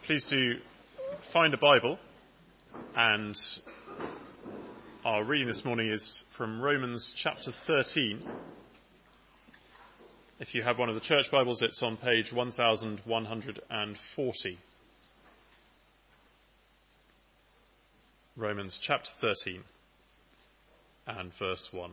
Please do find a Bible, and our reading this morning is from Romans chapter 13. If you have one of the church Bibles, it's on page 1140. Romans chapter 13 and verse 1.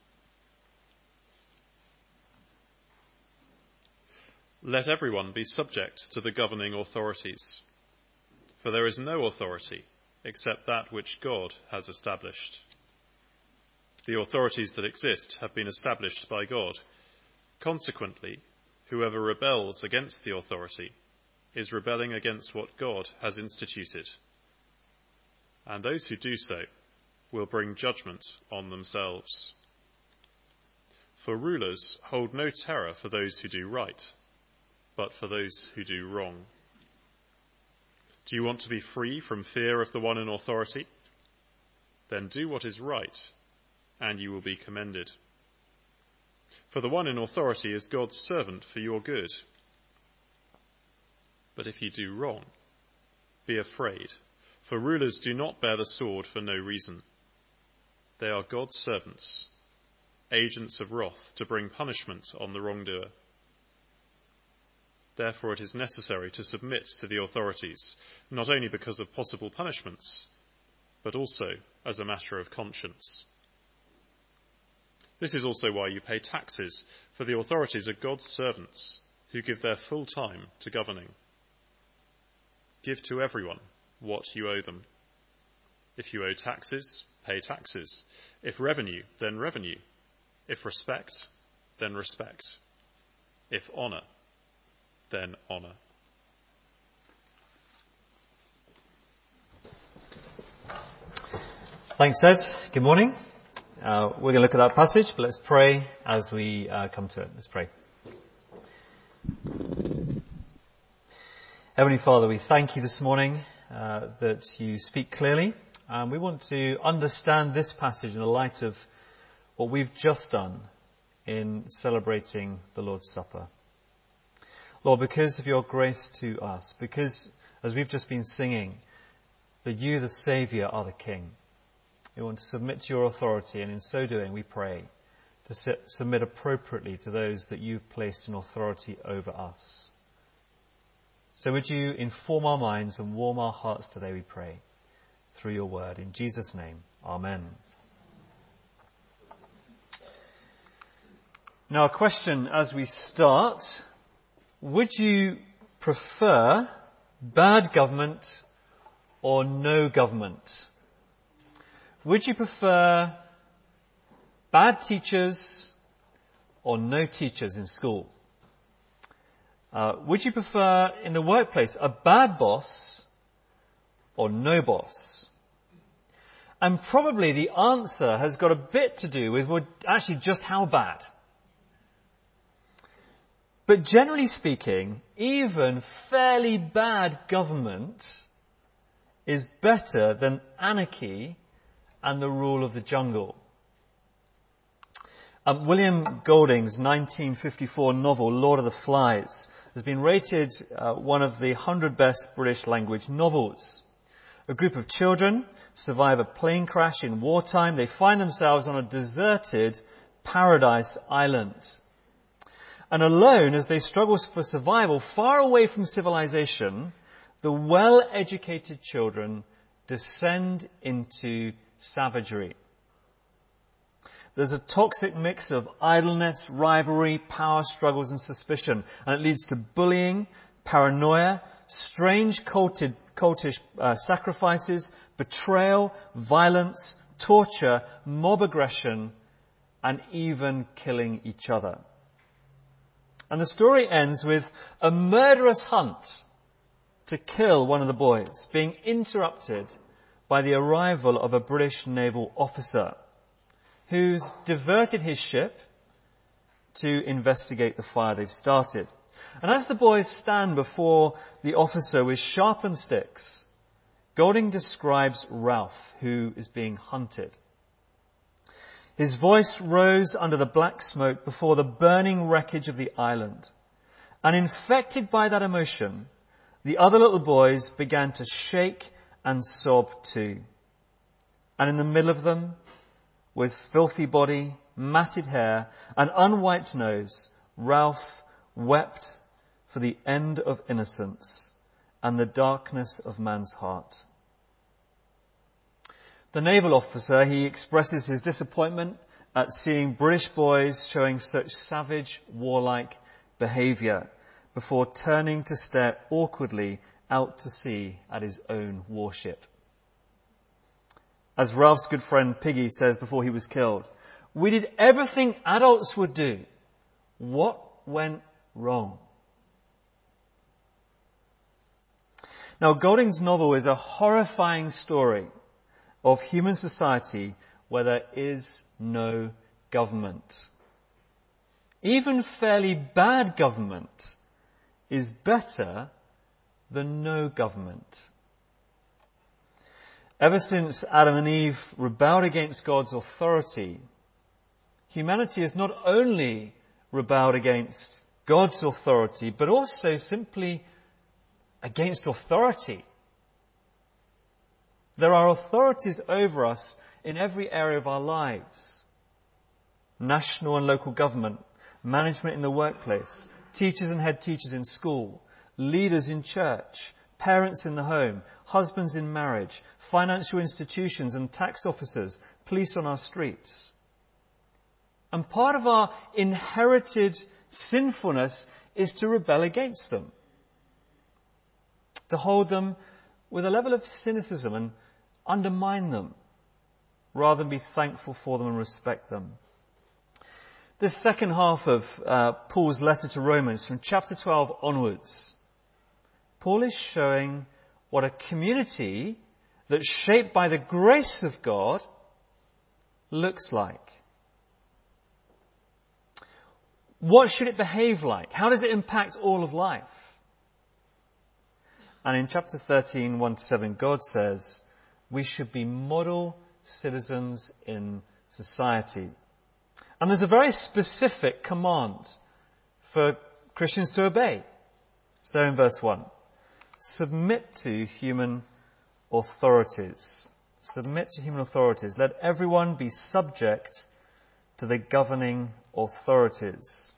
Let everyone be subject to the governing authorities, for there is no authority except that which God has established. The authorities that exist have been established by God. Consequently, whoever rebels against the authority is rebelling against what God has instituted. And those who do so will bring judgment on themselves. For rulers hold no terror for those who do right, but for those who do wrong. Do you want to be free from fear of the one in authority? Then do what is right, and you will be commended. For the one in authority is God's servant for your good. But if you do wrong, be afraid, for rulers do not bear the sword for no reason. They are God's servants, agents of wrath to bring punishment on the wrongdoer. Therefore it is necessary to submit to the authorities, not only because of possible punishments, but also as a matter of conscience. This is also why you pay taxes, for the authorities are God's servants who give their full time to governing. Give to everyone what you owe them. If you owe taxes, pay taxes. If revenue, then revenue. If respect, then respect. If honour, then honour. Thanks, Ed. Good morning. We're going to look at that passage, but let's pray as we come to it. Let's pray. Heavenly Father, we thank you this morning that you speak clearly, and we want to understand this passage in the light of what we've just done in celebrating the Lord's Supper. Lord, because of your grace to us, because, as we've just been singing, that you, the Saviour, are the King, we want to submit to your authority, and in so doing, we pray to submit appropriately to those that you've placed in authority over us. So would you inform our minds and warm our hearts today, we pray, through your word. In Jesus' name, amen. Now, a question as we start. Would you prefer bad government or no government? Would you prefer bad teachers or no teachers in school? Would you prefer in the workplace a bad boss or no boss? And probably the answer has got a bit to do with actually just how bad. But generally speaking, even fairly bad government is better than anarchy and the rule of the jungle. William Golding's 1954 novel, Lord of the Flies, has been rated one of the 100 best British language novels. A group of children survive a plane crash in wartime. They find themselves on a deserted paradise island. And alone, as they struggle for survival, far away from civilization, the well-educated children descend into savagery. There's a toxic mix of idleness, rivalry, power struggles and suspicion, and it leads to bullying, paranoia, strange cultish sacrifices, betrayal, violence, torture, mob aggression, and even killing each other. And the story ends with a murderous hunt to kill one of the boys being interrupted by the arrival of a British naval officer who's diverted his ship to investigate the fire they've started. And as the boys stand before the officer with sharpened sticks, Golding describes Ralph, who is being hunted. His voice rose under the black smoke before the burning wreckage of the island. And infected by that emotion, the other little boys began to shake and sob too. And in the middle of them, with filthy body, matted hair, and unwiped nose, Ralph wept for the end of innocence and the darkness of man's heart. The naval officer, he expresses his disappointment at seeing British boys showing such savage, warlike behaviour before turning to stare awkwardly out to sea at his own warship. As Ralph's good friend Piggy says before he was killed, "We did everything adults would do. What went wrong?" Now, Golding's novel is a horrifying story of human society where there is no government. Even fairly bad government is better than no government. Ever since Adam and Eve rebelled against God's authority, humanity has not only rebelled against God's authority, but also simply against authority. There are authorities over us in every area of our lives. National and local government, management in the workplace, teachers and head teachers in school, leaders in church, parents in the home, husbands in marriage, financial institutions and tax officers, police on our streets. And part of our inherited sinfulness is to rebel against them, to hold them with a level of cynicism and undermine them, rather than be thankful for them and respect them. This second half of Paul's letter to Romans, from chapter 12 onwards, Paul is showing what a community that's shaped by the grace of God looks like. What should it behave like? How does it impact all of life? And in chapter 13, 1-7, God says we should be model citizens in society. And there's a very specific command for Christians to obey. It's there in verse 1. Submit to human authorities. Submit to human authorities. Let everyone be subject to the governing authorities.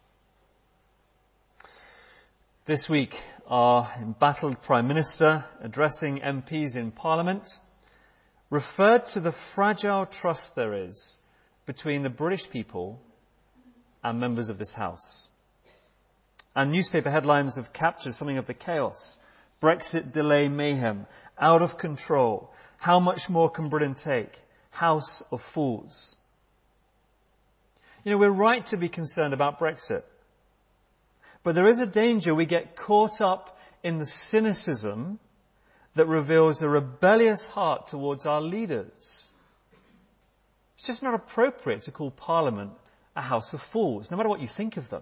This week, our embattled Prime Minister, addressing MPs in Parliament, referred to the fragile trust there is between the British people and members of this House. And newspaper headlines have captured something of the chaos. Brexit delay mayhem, out of control. How much more can Britain take? House of fools. You know, we're right to be concerned about Brexit. But there is a danger we get caught up in the cynicism that reveals a rebellious heart towards our leaders. It's just not appropriate to call Parliament a house of fools, no matter what you think of them.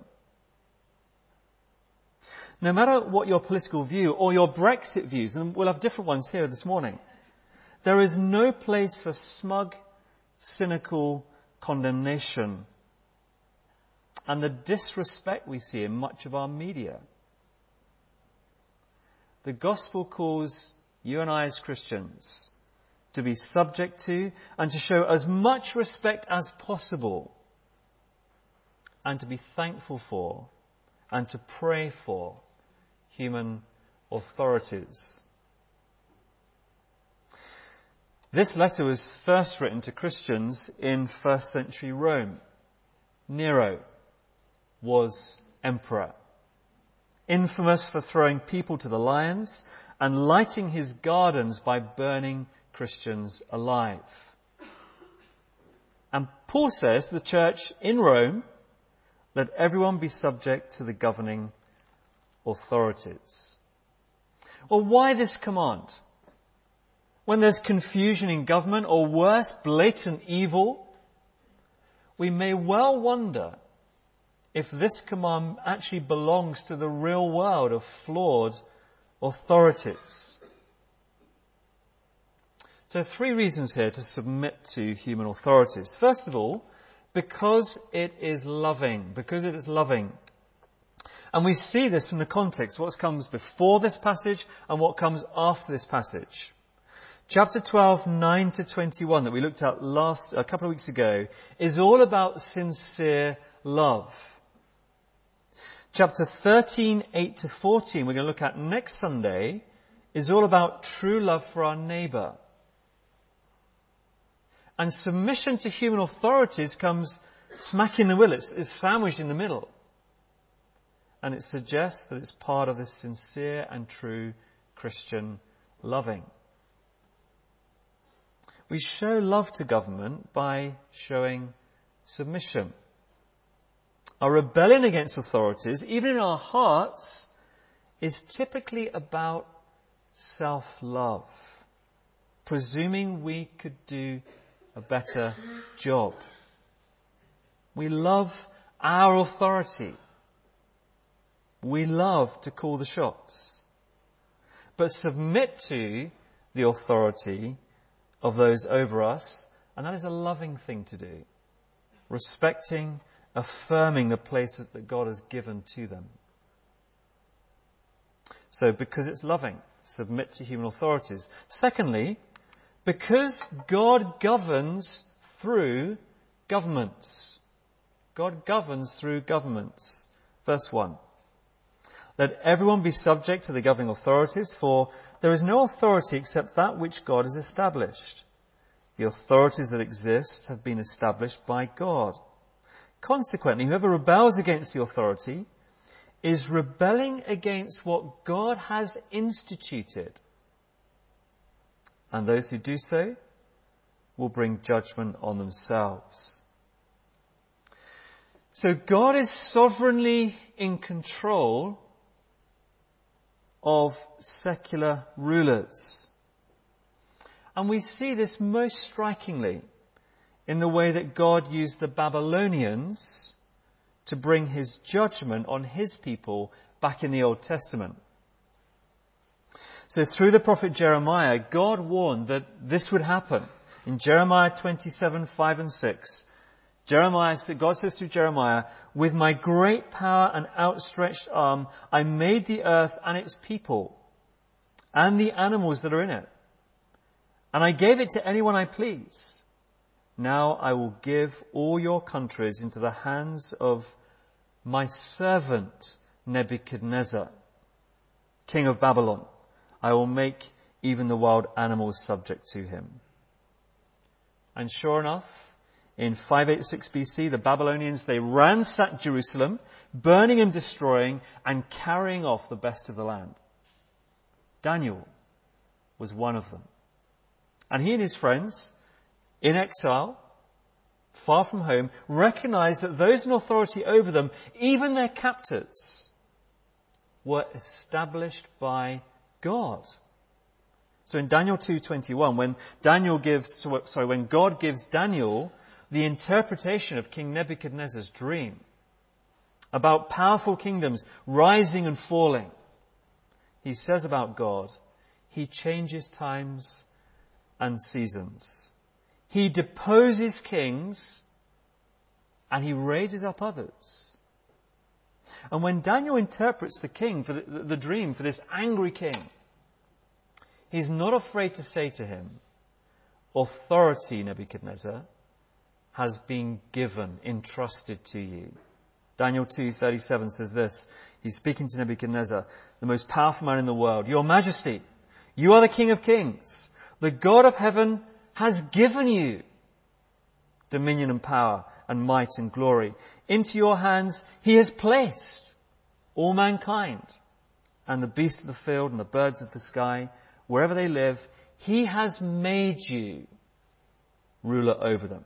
No matter what your political view or your Brexit views, and we'll have different ones here this morning, there is no place for smug, cynical condemnation and the disrespect we see in much of our media. The gospel calls you and I as Christians to be subject to and to show as much respect as possible and to be thankful for and to pray for human authorities. This letter was first written to Christians in first century Rome. Nero was emperor, infamous for throwing people to the lions and lighting his gardens by burning Christians alive. And Paul says to the church in Rome, let everyone be subject to the governing authorities. Well, why this command? When there's confusion in government or worse, blatant evil, we may well wonder if this command actually belongs to the real world of flawed authorities. So 3 reasons here to submit to human authorities. First of all, because it is loving. Because it is loving. And we see this from the context, what comes before this passage and what comes after this passage. Chapter 12, 9 to 21 that we looked at a couple of weeks ago is all about sincere love. Chapter 13, 8 to 14 we're going to look at next Sunday is all about true love for our neighbour. And submission to human authorities comes smack in the middle. It's sandwiched in the middle. And it suggests that it's part of this sincere and true Christian loving. We show love to government by showing submission. Our rebellion against authorities, even in our hearts, is typically about self-love, presuming we could do a better job. We love our authority. We love to call the shots, but submit to the authority of those over us, and that is a loving thing to do. Respecting, affirming the places that God has given to them. So, because it's loving, submit to human authorities. Secondly, because God governs through governments. God governs through governments. Verse 1. Let everyone be subject to the governing authorities, for there is no authority except that which God has established. The authorities that exist have been established by God. Consequently, whoever rebels against the authority is rebelling against what God has instituted. And those who do so will bring judgment on themselves. So God is sovereignly in control of secular rulers. And we see this most strikingly in the way that God used the Babylonians to bring his judgment on his people back in the Old Testament. So through the prophet Jeremiah, God warned that this would happen. In Jeremiah 27, 5 and 6, God says to Jeremiah, with my great power and outstretched arm, I made the earth and its people and the animals that are in it. And I gave it to anyone I please. Now I will give all your countries into the hands of my servant Nebuchadnezzar, king of Babylon. I will make even the wild animals subject to him. And sure enough, in 586 BC, the Babylonians, they ransacked Jerusalem, burning and destroying and carrying off the best of the land. Daniel was one of them. And he and his friends, in exile, far from home, recognized that those in authority over them, even their captors, were established by God. So in Daniel 2:21, when God gives Daniel the interpretation of King Nebuchadnezzar's dream about powerful kingdoms rising and falling, he says about God, he changes times and seasons. He deposes kings and he raises up others. And when Daniel interprets the dream for this angry king, he's not afraid to say to him, authority, Nebuchadnezzar, has been given, entrusted to you. Daniel 2:37 says this. He's speaking to Nebuchadnezzar, the most powerful man in the world. Your Majesty, you are the King of Kings. The God of heaven has given you dominion and power and might and glory. Into your hands he has placed all mankind and the beasts of the field and the birds of the sky, wherever they live. He has made you ruler over them.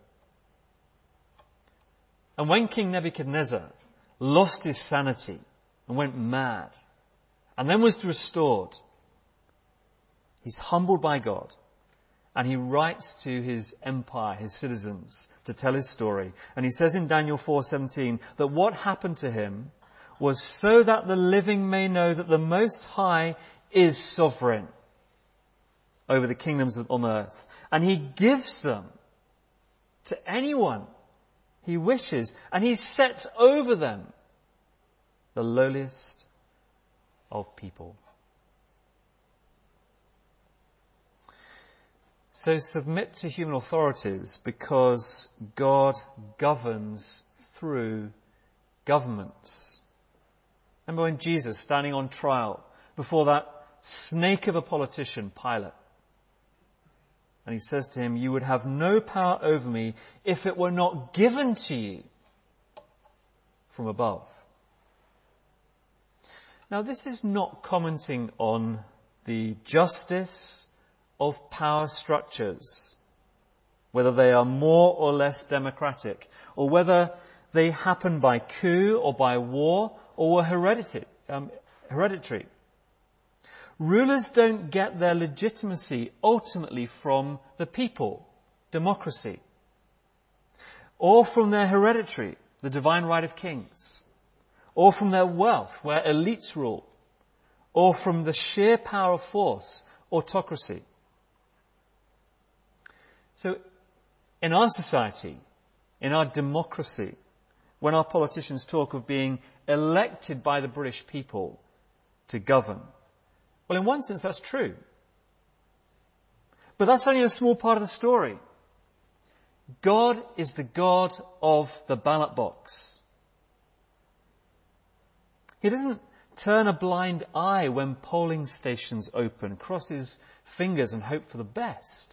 And when King Nebuchadnezzar lost his sanity and went mad and then was restored, he's humbled by God and he writes to his empire, his citizens, to tell his story. And he says in Daniel 4:17 that what happened to him was so that the living may know that the Most High is sovereign over the kingdoms on earth. And he gives them to anyone he wishes, and he sets over them the lowliest of people. So submit to human authorities because God governs through governments. Remember when Jesus, standing on trial before that snake of a politician, Pilate, and he says to him, "You would have no power over me if it were not given to you from above." Now, this is not commenting on the justice of power structures, whether they are more or less democratic, or whether they happen by coup or by war or were hereditary. Rulers don't get their legitimacy ultimately from the people, democracy, or from their hereditary, the divine right of kings, or from their wealth, where elites rule, or from the sheer power of force, autocracy. So, in our society, in our democracy, when our politicians talk of being elected by the British people to govern, well, in one sense, that's true. But that's only a small part of the story. God is the God of the ballot box. He doesn't turn a blind eye when polling stations open, cross his fingers and hope for the best.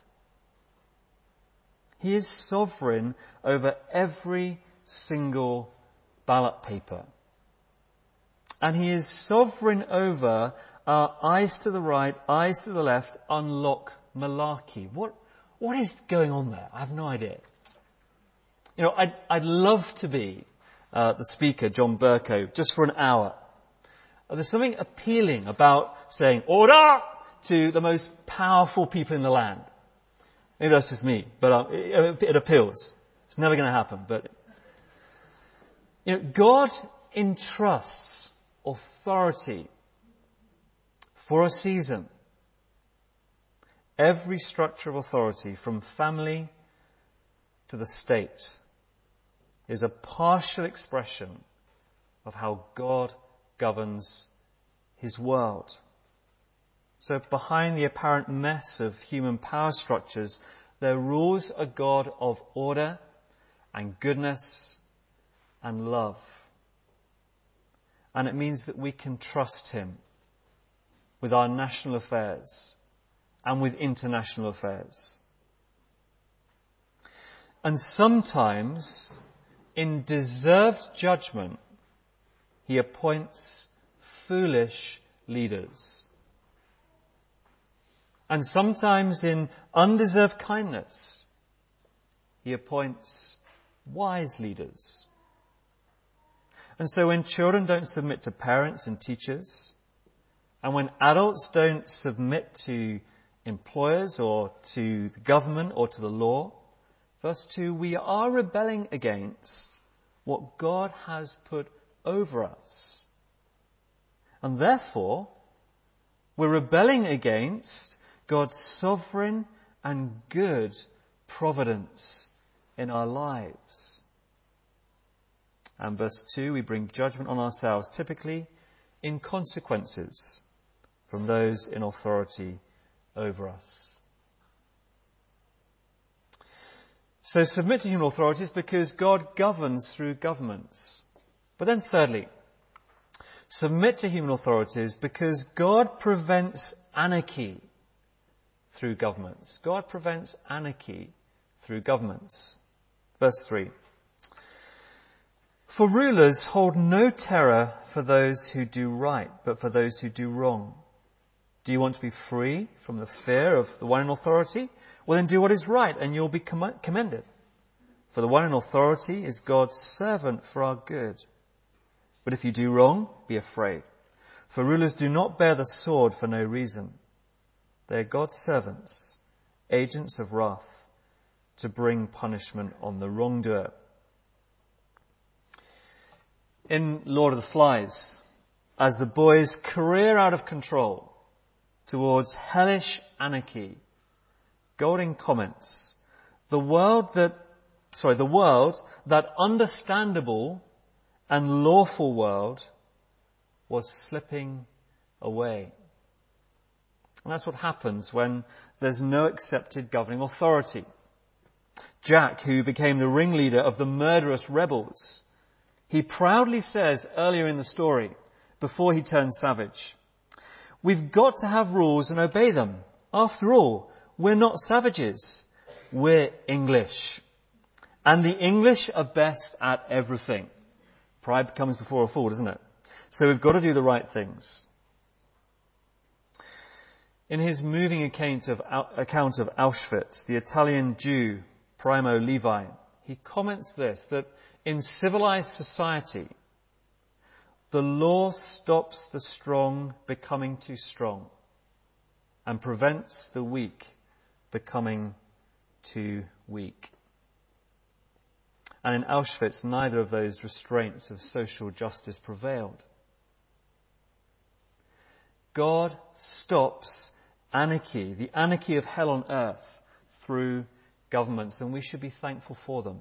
He is sovereign over every single ballot paper. And he is sovereign over our eyes to the right, eyes to the left, unlock malarkey. What is going on there? I have no idea. You know, I'd love to be the speaker, John Bercow, just for an hour. There's something appealing about saying, "Order!" to the most powerful people in the land. Maybe that's just me, but it appeals. It's never going to happen. But you know, God entrusts authority for a season. Every structure of authority, from family to the state, is a partial expression of how God governs his world. So behind the apparent mess of human power structures, there rules a God of order and goodness and love. And it means that we can trust him with our national affairs and with international affairs. And sometimes, in deserved judgment, he appoints foolish leaders. And sometimes in undeserved kindness, he appoints wise leaders. And so when children don't submit to parents and teachers, and when adults don't submit to employers or to the government or to the law, verse 2, we are rebelling against what God has put over us. And therefore, we're rebelling against God's sovereign and good providence in our lives. And verse 2, we bring judgment on ourselves, typically in consequences from those in authority over us. So submit to human authorities because God governs through governments. But then thirdly, submit to human authorities because God prevents anarchy through governments. God prevents anarchy through governments. Verse 3. For rulers hold no terror for those who do right, but for those who do wrong. Do you want to be free from the fear of the one in authority? Well, then do what is right, and you'll be commended. For the one in authority is God's servant for our good. But if you do wrong, be afraid. For rulers do not bear the sword for no reason. They are God's servants, agents of wrath, to bring punishment on the wrongdoer. In Lord of the Flies, as the boys career out of control towards hellish anarchy, Golding comments, the world that understandable and lawful world was slipping away. And that's what happens when there's no accepted governing authority. Jack, who became the ringleader of the murderous rebels, he proudly says earlier in the story, before he turns savage, "We've got to have rules and obey them. After all, we're not savages. We're English. And the English are best at everything." Pride comes before a fall, doesn't it? So we've got to do the right things. In his moving account of Auschwitz, the Italian Jew Primo Levi, he comments this, that in civilized society, the law stops the strong becoming too strong and prevents the weak becoming too weak. And in Auschwitz, neither of those restraints of social justice prevailed. God stops anarchy, the anarchy of hell on earth, through governments, and we should be thankful for them.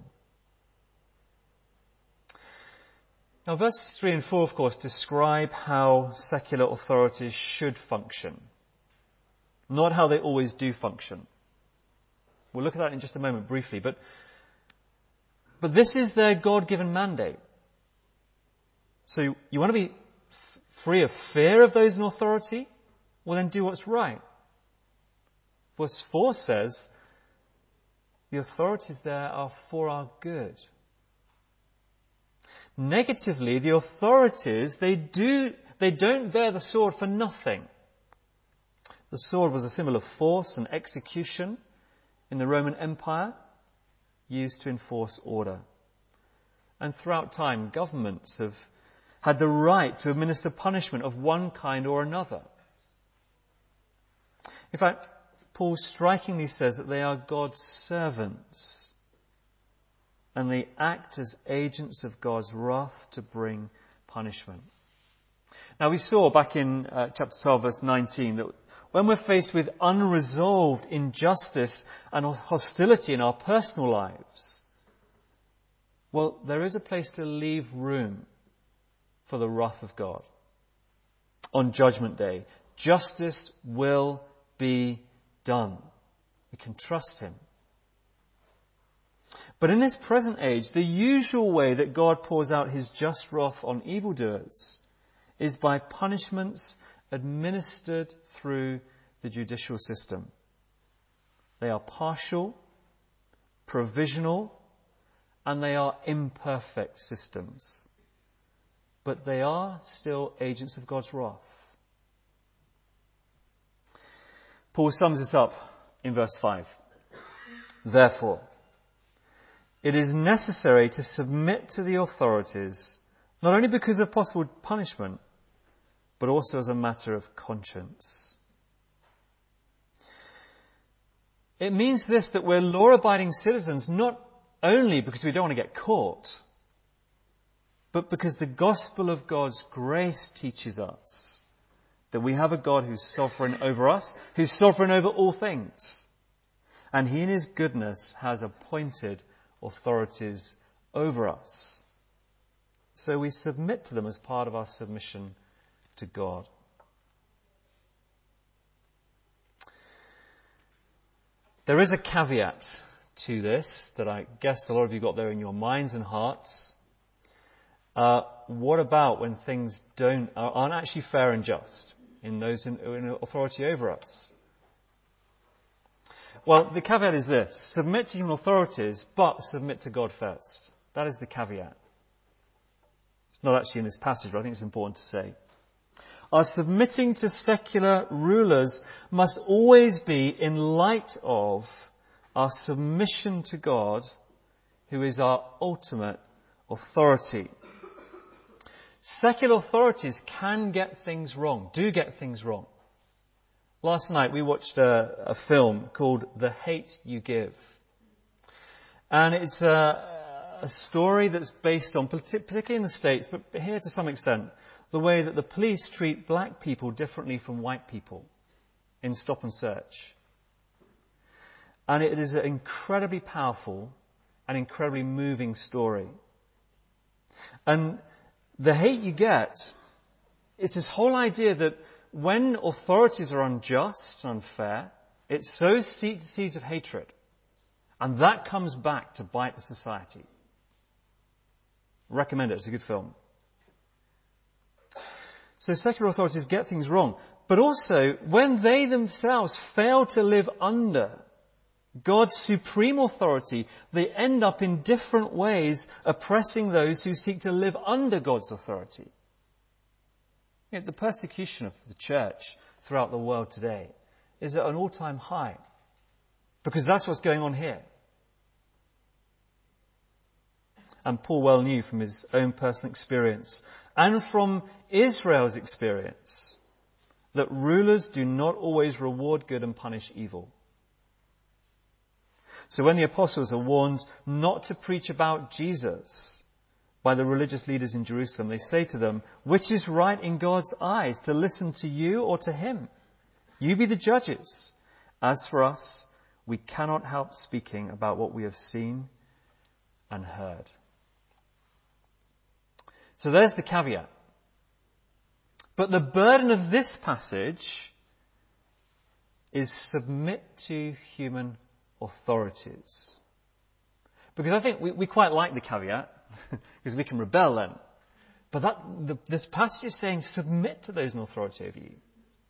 Now, verses 3 and 4, of course, describe how secular authorities should function, not how they always do function. We'll look at that in just a moment briefly, but this is their God-given mandate. So you want to be free of fear of those in authority? Well, then do what's right. Verse 4 says, the authorities there are for our good. Negatively, the authorities, they don't bear the sword for nothing. The sword was a symbol of force and execution in the Roman Empire, used to enforce order. And throughout time, governments have had the right to administer punishment of one kind or another. In fact, Paul strikingly says that they are God's servants, and they act as agents of God's wrath to bring punishment. Now, we saw back in chapter 12, verse 19, that when we're faced with unresolved injustice and hostility in our personal lives, well, there is a place to leave room for the wrath of God. On Judgment Day, justice will be done. We can trust him. But in this present age, the usual way that God pours out his just wrath on evildoers is by punishments administered through the judicial system. They are partial, provisional, and they are imperfect systems. But they are still agents of God's wrath. Paul sums this up in verse 5. Therefore, it is necessary to submit to the authorities, not only because of possible punishment, but also as a matter of conscience. It means this, that we're law-abiding citizens not only because we don't want to get caught, but because the gospel of God's grace teaches us that we have a God who's sovereign over us, who's sovereign over all things. And he in his goodness has appointed authorities over us. So we submit to them as part of our submission to God. There is a caveat to this that I guess a lot of you got there in your minds and hearts. What about when things aren't actually fair and just in those in authority over us? Well, the caveat is this: submit to human authorities, but submit to God first. That is the caveat. It's not actually in this passage, but I think it's important to say. Our submitting to secular rulers must always be in light of our submission to God, who is our ultimate authority. Secular authorities can get things wrong, do get things wrong. Last night we watched a film called The Hate U Give. And it's a story that's based on, particularly in the States, but here to some extent, the way that the police treat black people differently from white people in stop and search. And it is an incredibly powerful and incredibly moving story. And the hate you get It's this whole idea that when authorities are unjust and unfair, it sows seeds of hatred. And that comes back to bite the society. Recommend it. It's a good film. So secular authorities get things wrong. But also, when they themselves fail to live under God's supreme authority, they end up in different ways oppressing those who seek to live under God's authority. You know, the persecution of the church throughout the world today is at an all-time high, because that's what's going on here. And Paul well knew from his own personal experience and from Israel's experience that rulers do not always reward good and punish evil. So when the apostles are warned not to preach about Jesus by the religious leaders in Jerusalem, they say to them, which is right in God's eyes, to listen to you or to him? You be the judges. As for us, we cannot help speaking about what we have seen and heard. So there's the caveat. But the burden of this passage is submit to human authorities. Because I think we quite like the caveat, because we can rebel then. But this passage is saying submit to those in authority over you.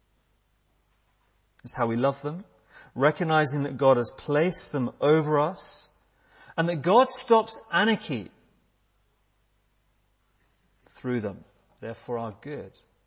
It's how we love them, recognizing that God has placed them over us, and that God stops anarchy through them. They're for our good.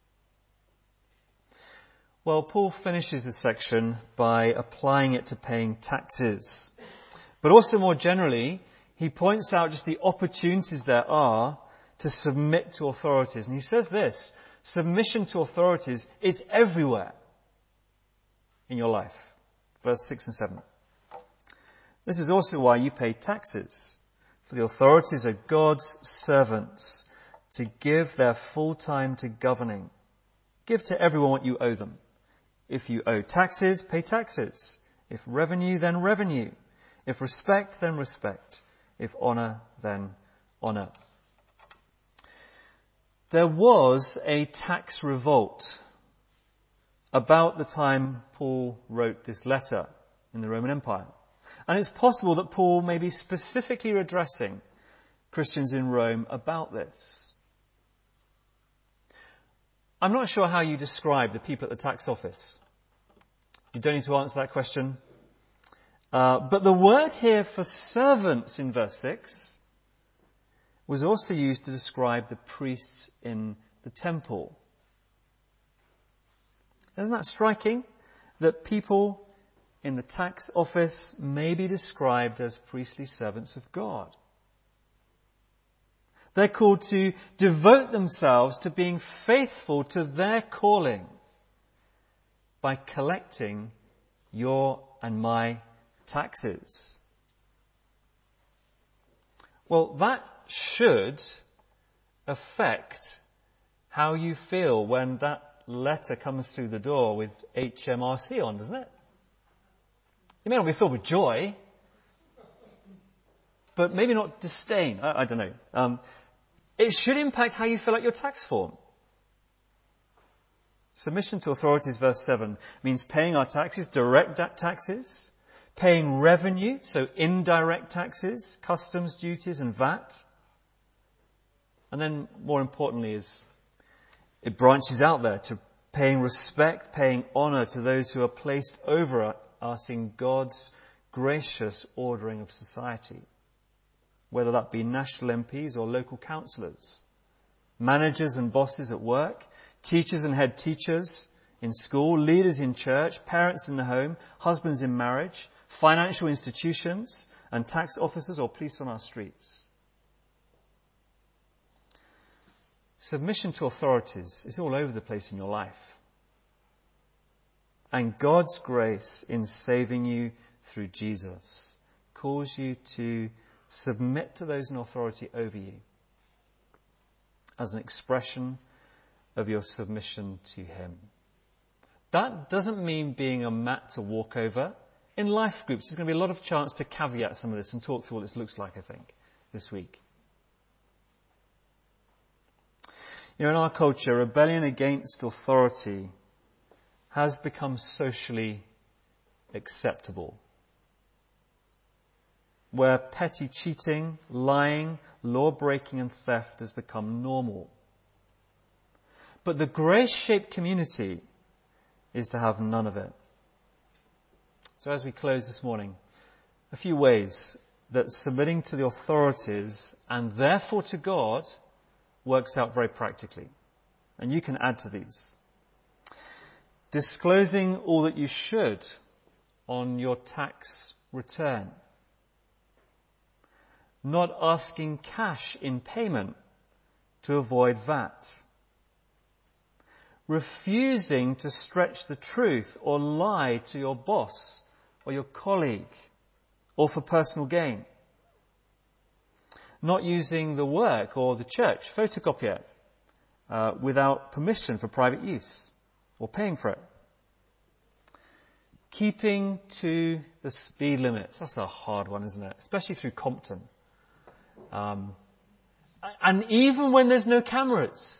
Well, Paul finishes this section by applying it to paying taxes. But also more generally, he points out just the opportunities there are to submit to authorities. And he says this, submission to authorities is everywhere in your life. Verse 6 and 7. This is also why you pay taxes, for the authorities are God's servants to give their full time to governing. Give to everyone what you owe them. If you owe taxes, pay taxes. If revenue, then revenue. If respect, then respect. If honor, then honor. There was a tax revolt about the time Paul wrote this letter in the Roman Empire. And it's possible that Paul may be specifically addressing Christians in Rome about this. I'm not sure how you describe the people at the tax office. You don't need to answer that question. But the word here for servants in verse 6 was also used to describe the priests in the temple. Isn't that striking? That people in the tax office may be described as priestly servants of God. They're called to devote themselves to being faithful to their calling by collecting your and my taxes. Well, that should affect how you feel when that letter comes through the door with HMRC on, doesn't it? You may not be filled with joy, but maybe not disdain. I don't know. It should impact how you fill out your tax form. Submission to authorities, verse 7, means paying our taxes, direct taxes, paying revenue, so indirect taxes, customs duties and VAT. And then, more importantly, it branches out there to paying respect, paying honor to those who are placed over us in God's gracious ordering of society, whether that be national MPs or local councillors, managers and bosses at work, teachers and head teachers in school, leaders in church, parents in the home, husbands in marriage, financial institutions, and tax officers or police on our streets. Submission to authorities is all over the place in your life. And God's grace in saving you through Jesus calls you to submit to those in authority over you as an expression of your submission to Him. That doesn't mean being a mat to walk over. In life groups, there's going to be a lot of chance to caveat some of this and talk through what this looks like, I think, this week. In our culture, rebellion against authority has become socially acceptable, where petty cheating, lying, law-breaking and theft has become normal. But the grace-shaped community is to have none of it. So as we close this morning, a few ways that submitting to the authorities and therefore to God works out very practically. And you can add to these. Disclosing all that you should on your tax return. Not asking cash in payment to avoid VAT. Refusing to stretch the truth or lie to your boss or your colleague or for personal gain. Not using the work or the church photocopier without permission for private use or paying for it. Keeping to the speed limits. That's a hard one, isn't it? Especially through Compton. And even when there's no cameras.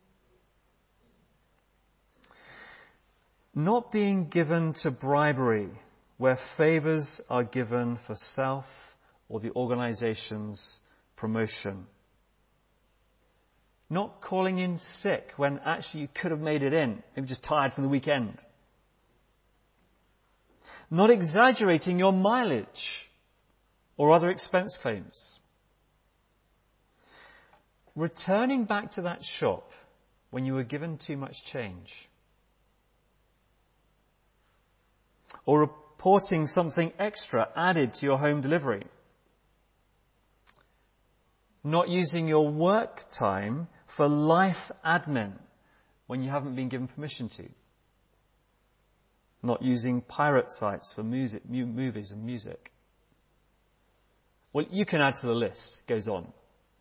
Not being given to bribery where favors are given for self or the organization's promotion. Not calling in sick when actually you could have made it in, maybe just tired from the weekend. Not exaggerating your mileage or other expense claims. Returning back to that shop when you were given too much change. Or reporting something extra added to your home delivery. Not using your work time for life admin when you haven't been given permission to. Not using pirate sites for movies and music. Well, you can add to the list. It goes on.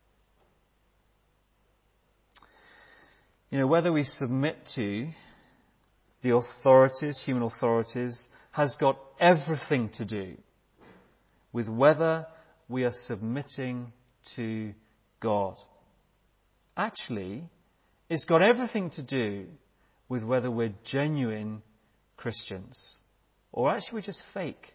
Whether we submit to the authorities, human authorities, has got everything to do with whether we are submitting to God. Actually, it's got everything to do with whether we're genuine Christians or actually we're just fake.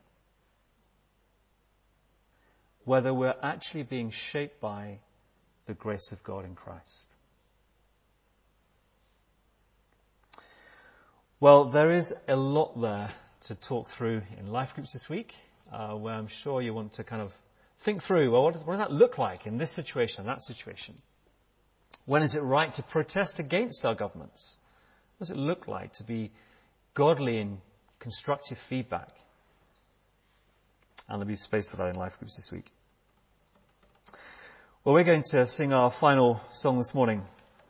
Whether we're actually being shaped by the grace of God in Christ. Well, there is a lot there to talk through in life groups this week, where I'm sure you want to kind of think through, well, what does that look like in this situation, that situation? When is it right to protest against our governments? What does it look like to be godly in constructive feedback? And there'll be space for that in life groups this week. Well, we're going to sing our final song this morning.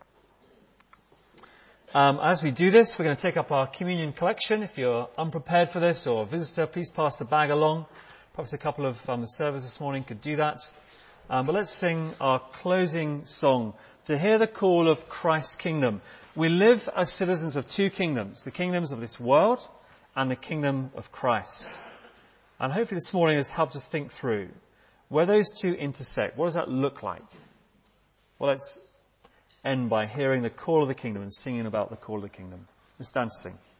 As we do this, we're going to take up our communion collection. If you're unprepared for this or a visitor, please pass the bag along. Perhaps a couple of the servers this morning could do that. But let's sing our closing song, To Hear the Call of Christ's Kingdom. We live as citizens of two kingdoms, the kingdoms of this world and the kingdom of Christ. And hopefully this morning has helped us think through where those two intersect. What does that look like? Well, let's end by hearing the call of the kingdom and singing about the call of the kingdom. Let's stand to sing.